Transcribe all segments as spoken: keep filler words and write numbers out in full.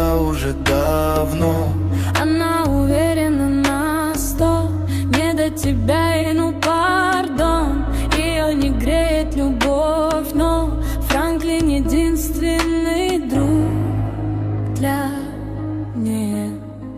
была уже давно. Она уверена на сто, не до тебя и ну пардон. Ее не греет любовь, но Франклин единственный друг для нее.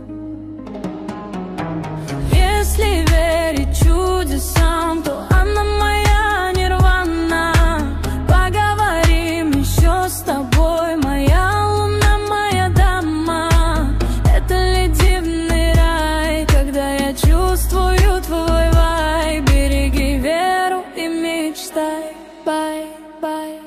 Если верить чудесам, то она моя нирвана. Поговорим еще с тобой, моя луна, моя дама. Это ли дивный рай, когда я чувствую твой вайб? Береги веру и мечтай, бай-бай.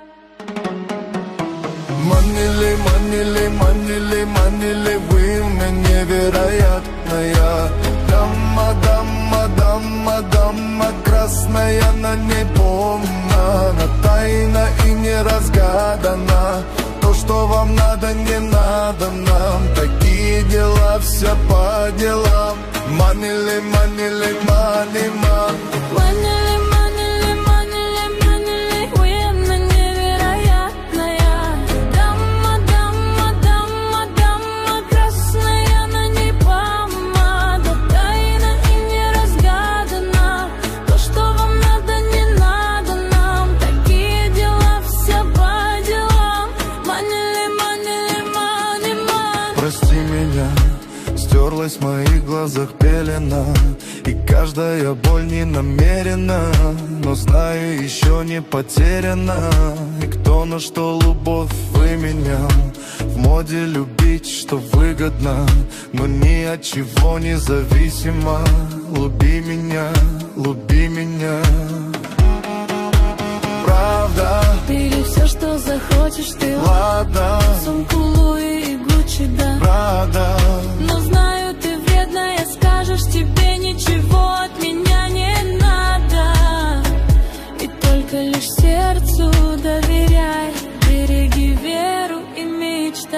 Манили, манили, манили, манили, вы мне невероятная. Дама, дама, дама, дама, красная, она не помна, она тайна и не разгадана. То, что вам надо, не надо нам. Такие дела, все по делам. Манили, манили, мани, ман. Манили, манили, манили, манили, вы мне невероятная. Дама, дама, дама, дама, красная, она не помада. Тайна и не разгадана. То, что вам надо, не надо нам. Такие дела, все по делам. Манили, манили, мани, ман. Прости меня, стерлась в моих глазах пелена, и каждая боль не намерена, но знаю, еще не потеряна. И кто на что любовь выменял, в моде любить, что выгодно, но ни от чего не зависимо. Люби меня, люби меня. Правда, Бери все, что захочешь ты. ладно, Сумку Луи и Гуччи, да. правда. Но знаю, ты вредная, скажешь, тебе ничего от меня не надо. И только лишь сердцу доверяй, береги веру и мечтай.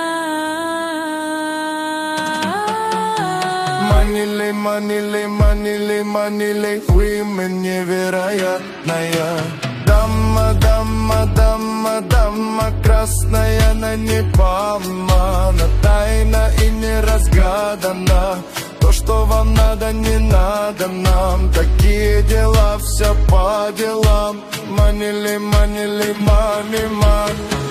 Манили, манили, манили, манили, вы мне невероятная. Дама, дама, дама, дама, красная, она не помана, тайна и не разгадана. То, что вам надо, не надо нам. Такие дела, все по делам. Манили, манили, мани, ман.